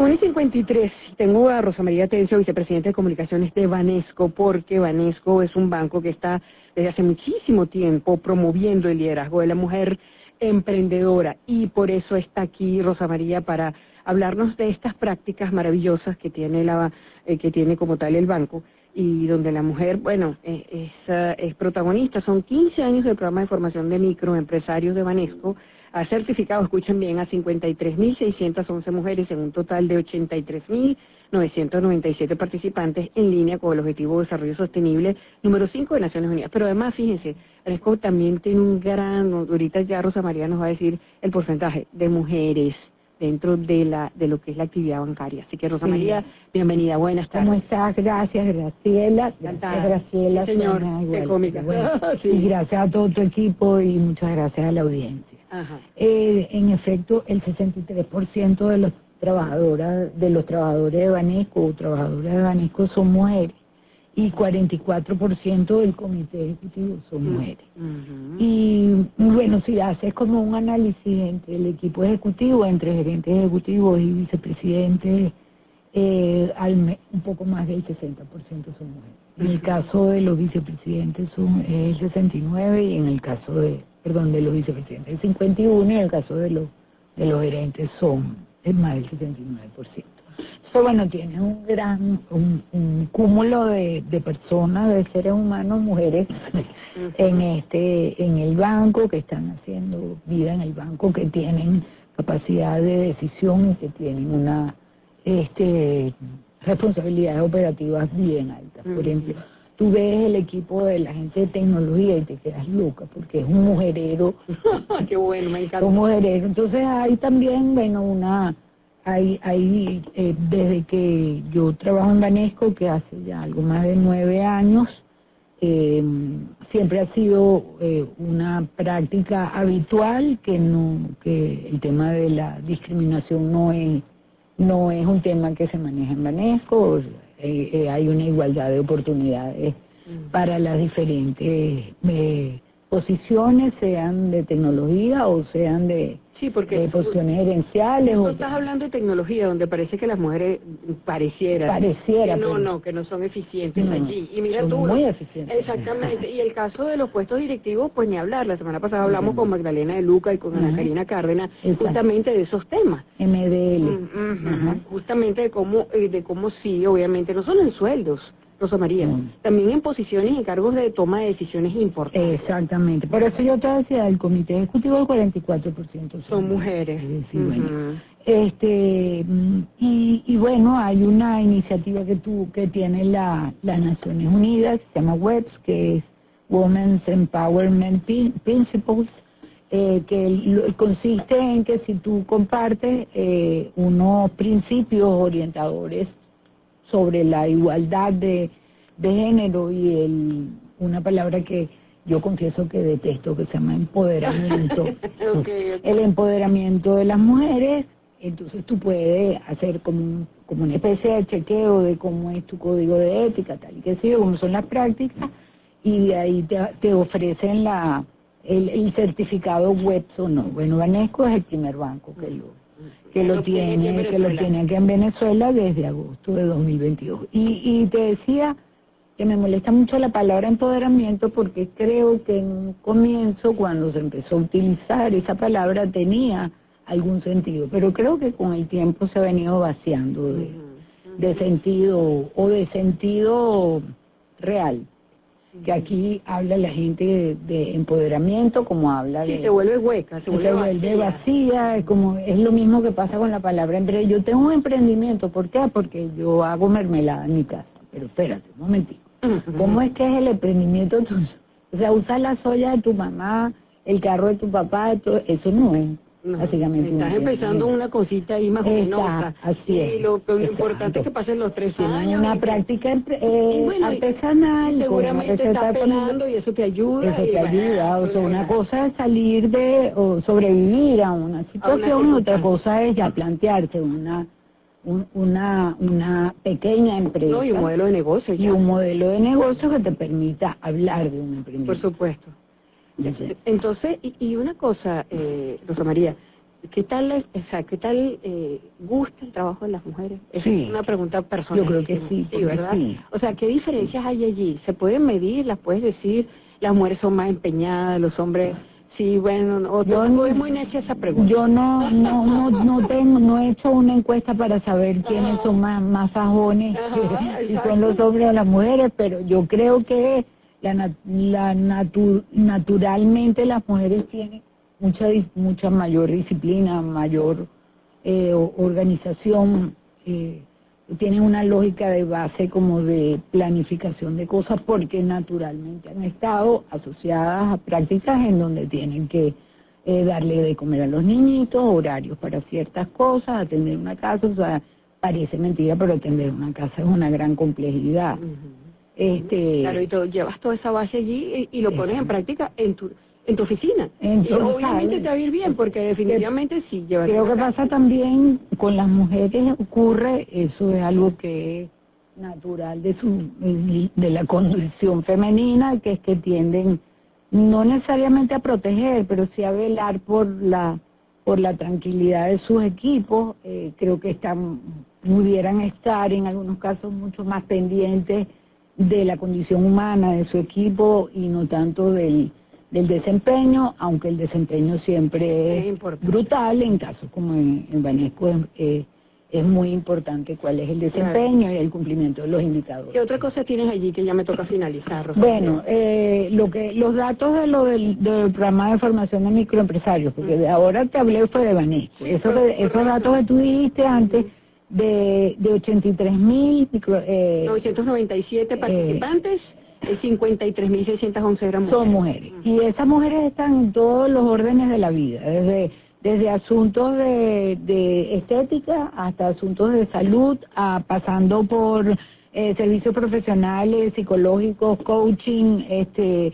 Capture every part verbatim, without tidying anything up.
una y cincuenta y tres, tengo a Rosa María Tencio, vicepresidenta de comunicaciones de Banesco, porque Banesco es un banco que está desde hace muchísimo tiempo promoviendo el liderazgo de la mujer emprendedora, y por eso está aquí Rosa María para hablarnos de estas prácticas maravillosas que tiene la eh, que tiene como tal el banco, y donde la mujer, bueno, es, es, uh, es protagonista. Son quince años del programa de formación de microempresarios de Banesco. Ha certificado, escuchen bien, a cincuenta y tres mil seiscientas once mujeres en un total de ochenta y tres mil novecientos noventa y siete participantes, en línea con el Objetivo de Desarrollo Sostenible número cinco de Naciones Unidas. Pero además, fíjense, Banesco también tiene un gran, ahorita ya Rosa María nos va a decir el porcentaje de mujeres dentro de la de lo que es la actividad bancaria. Así que Rosa Sí. María, bienvenida, buenas tardes. ¿Cómo estás? Gracias, Graciela. Gracias, Graciela. Sí, señor, Suena qué igual. cómica. Bueno, Sí. Y gracias a todo tu equipo y muchas gracias a la audiencia. Ajá. Eh, en efecto, el sesenta y tres por ciento de los trabajadoras, de los trabajadores de Banesco o trabajadoras de Banesco son mujeres, y cuarenta y cuatro por ciento del comité ejecutivo son mujeres. Uh-huh. Y bueno, si haces como un análisis entre el equipo ejecutivo, entre gerentes ejecutivos y vicepresidentes, eh, al me, un poco más del sesenta por ciento son mujeres. En el caso de los vicepresidentes son eh, el sesenta y nueve por ciento, y en el caso de, perdón, de los vicepresidentes el cincuenta y uno por ciento, y en el caso de los, de los gerentes son es más del sesenta y nueve por ciento. Entonces, bueno, tiene un gran, un, un cúmulo de, de personas, de seres humanos, mujeres, uh-huh. en este, en el banco, que están haciendo vida en el banco, que tienen capacidad de decisión y que tienen una este responsabilidades operativas bien altas. Por ejemplo, tú ves el equipo de la gente de tecnología y te quedas loca, porque es un mujerero. Qué bueno, me encanta. Un mujerero. Entonces hay también, bueno, una, hay, hay eh, desde que yo trabajo en Banesco, que hace ya algo más de nueve años, eh, siempre ha sido eh, una práctica habitual, que no, que el tema de la discriminación no es no es un tema que se maneja en Banesco. Eh, eh, hay una igualdad de oportunidades mm. para las diferentes eh, posiciones, sean de tecnología o sean de, sí, porque de posiciones gerenciales. Tú o estás hablando de tecnología, donde parece que las mujeres parecieran. Pareciera. Que no, pero, no, que no son eficientes no, allí. Y mira son tú. muy eficientes. Exactamente. Y el caso de los puestos directivos, pues ni hablar. La semana pasada hablamos uh-huh. con Magdalena de Luca y con uh-huh. Ana Karina Cárdenas, Exacto. justamente de esos temas. M D L. Uh-huh. Uh-huh. Justamente de cómo, eh, de cómo sí, obviamente, no solo en sueldos, Rosa María, mm. también en posiciones y cargos de toma de decisiones importantes. Exactamente. Por eso yo te decía, el comité ejecutivo el cuarenta y cuatro por ciento son, son mujeres. mujeres. Sí, uh-huh. bueno. Este, y, y bueno, hay una iniciativa que tú, que tiene la, las Naciones Unidas, se llama W E P S, que es Women's Empowerment Principles, eh, que lo, consiste en que si tú compartes eh, unos principios orientadores sobre la igualdad de, de género y el, una palabra que yo confieso que detesto, que se llama empoderamiento, okay, okay. el empoderamiento de las mujeres. Entonces tú puedes hacer como, un, como una especie de chequeo de cómo es tu código de ética, tal y que sí, cómo son las prácticas, y de ahí te, te ofrecen la el, el certificado W E P S o no. Bueno, Banesco es el primer banco que lo que lo tiene que lo tiene aquí en Venezuela desde agosto de dos mil veintidós. Y, y te decía que me molesta mucho la palabra empoderamiento, porque creo que en un comienzo, cuando se empezó a utilizar esa palabra, tenía algún sentido, pero creo que con el tiempo se ha venido vaciando de, de sentido, o de sentido real, que aquí habla la gente de, de empoderamiento como habla sí, de... se vuelve hueca, se vuelve, se vuelve vacía, vacía es, como, es lo mismo que pasa con la palabra emprendimiento. Yo tengo un emprendimiento, ¿por qué? Porque yo hago mermelada en mi casa, pero espérate un momentito, uh-huh. ¿cómo es que es el emprendimiento tuyo? O sea, usar la soya de tu mamá, el carro de tu papá, todo, eso no es. No, básicamente estás empezando una cosita ahí más menos. Así es. Y lo, lo importante es que pasen los tres Tienen años. una práctica eh, y bueno, artesanal. Y seguramente estás penando y eso te ayuda. Eso y te ayuda. O sea, una cosa es salir de, o sobrevivir a una situación, y otra cosa es ya plantearte una un, una una pequeña empresa. No, y un modelo de negocio. Ya. Y un modelo de negocio que te permita hablar de un emprendimiento. Por supuesto. Entonces, y, y una cosa, eh, Rosa María, ¿Qué tal, o sea, qué tal eh, gusta el trabajo de las mujeres? Es Sí. una pregunta personal. Yo creo que sí, Sí, ¿verdad? sí. O sea, ¿qué diferencias hay allí? ¿Se pueden medir? ¿Las puedes decir? ¿Las mujeres son más empeñadas? ¿Los hombres...? Sí, bueno, o Yo tampoco no- es muy necia esa pregunta. Yo no, no, no, no tengo, no he hecho una encuesta para saber quiénes Ajá. son más, más fajones, Ajá, si exacto. son los hombres o las mujeres, pero yo creo que la, nat- la natu- naturalmente las mujeres tienen mucha, dis- mucha mayor disciplina, mayor eh, o- organización, eh, tienen una lógica de base como de planificación de cosas porque naturalmente han estado asociadas a prácticas en donde tienen que eh, darle de comer a los niñitos, horarios para ciertas cosas, atender una casa, o sea, parece mentira, pero atender una casa es una gran complejidad. Ujú. Este, Claro, y tú llevas toda esa base allí y, y lo pones en Ajá. práctica en tu en tu oficina. En Y tu- obviamente ¿sabes? te va a ir bien, porque definitivamente sí llevas... Creo que pasa también con las mujeres, ocurre, eso es algo que es natural de su de la condición femenina, que es que tienden no necesariamente a proteger, pero sí a velar por la por la tranquilidad de sus equipos. Eh, creo que están pudieran estar en algunos casos mucho más pendientes de la condición humana de su equipo y no tanto del del desempeño, aunque el desempeño siempre Es es importante. brutal, en casos como en, en Banesco es, es, es muy importante cuál es el desempeño y el cumplimiento de los indicadores. ¿Qué otra cosa tienes allí que ya me toca finalizar, Rosa? Bueno, eh, lo que los datos de lo del, del programa de formación de microempresarios, porque de ahora te hablé fue de Banesco, Sí, esos, correcto. esos datos que tú dijiste antes, de, de ochenta y tres mil micro... Eh, novecientos noventa y siete participantes, eh, cincuenta y tres mil seiscientos once eran mujeres. son mujeres. Y esas mujeres están en todos los órdenes de la vida, desde desde asuntos de, de estética hasta asuntos de salud, a, pasando por eh, servicios profesionales, psicológicos, coaching, este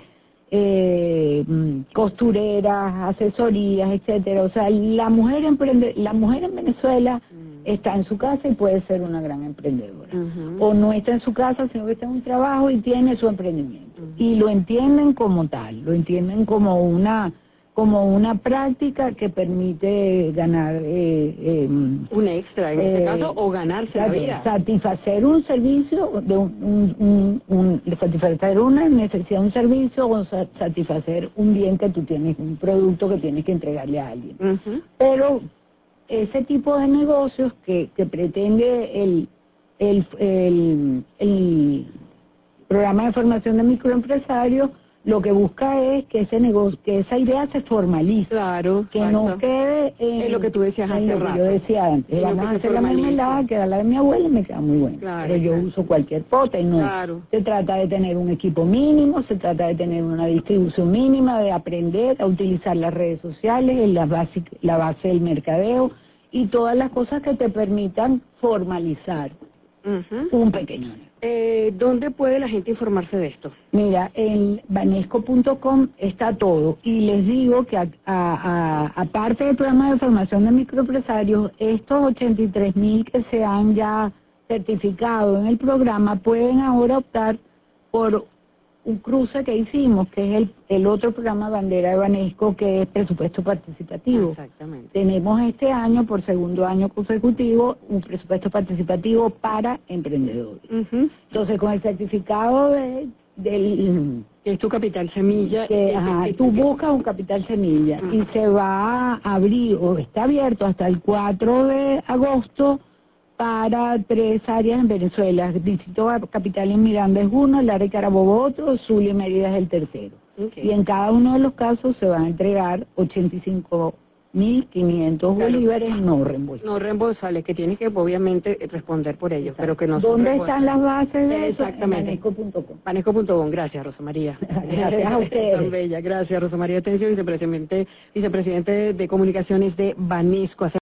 eh, costureras, asesorías, etcétera. O sea, la mujer emprende, la mujer en Venezuela está en su casa y puede ser una gran emprendedora. Uh-huh. O no está en su casa, sino que está en un trabajo y tiene su emprendimiento. Uh-huh. Y lo entienden como tal, lo entienden como una como una práctica que permite ganar eh, eh, un extra en este eh, caso, o ganarse la vida. Satisfacer un servicio, de un, un, un, un, satisfacer una necesidad, un servicio, o satisfacer un bien que tú tienes, un producto que tienes que entregarle a alguien. Uh-huh. Pero ese tipo de negocios que, que pretende el, el, el, el programa de formación de microempresarios, lo que busca es que ese negocio, que esa idea se formalice, claro, que exacto. no quede en, en lo que tú decías hace en lo rato. que yo decía antes, vamos a hacer la mermelada, que era la de mi abuela y me queda muy buena, claro, pero yo claro. uso cualquier pote y no, claro. se trata de tener un equipo mínimo, se trata de tener una distribución mínima, de aprender a utilizar las redes sociales, la base, la base del mercadeo y todas las cosas que te permitan formalizar uh-huh. un pequeño negocio. Eh, ¿Dónde puede la gente informarse de esto? Mira, en banesco punto com está todo y les digo que a, a, a, aparte del programa de formación de microempresarios, estos ochenta y tres mil que se han ya certificado en el programa pueden ahora optar por un cruce que hicimos, que es el, el otro programa bandera de Banesco, que es presupuesto participativo. Exactamente. Tenemos este año, por segundo año consecutivo, un presupuesto participativo para emprendedores. Uh-huh. Entonces, con el certificado de, del... que es tu capital semilla. Que, ajá, que tú buscas un capital semilla uh-huh. y se va a abrir, o está abierto hasta el cuatro de agosto, para tres áreas en Venezuela. El Distrito Capital en Miranda es uno, el área de Carabobo otro, Zulia y Mérida es el tercero. Okay. Y en cada uno de los casos se van a entregar ochenta y cinco mil quinientos claro. bolívares no reembolsables. No reembolsables, que tienes que obviamente responder por ellos, pero que no ¿Dónde están las bases de Exactamente. eso? En banesco punto com. banesco punto com, gracias Rosa María. Gracias a ustedes. Tan bella, gracias Rosa María Tencio, vicepresidente, vicepresidente de Comunicaciones de Banesco.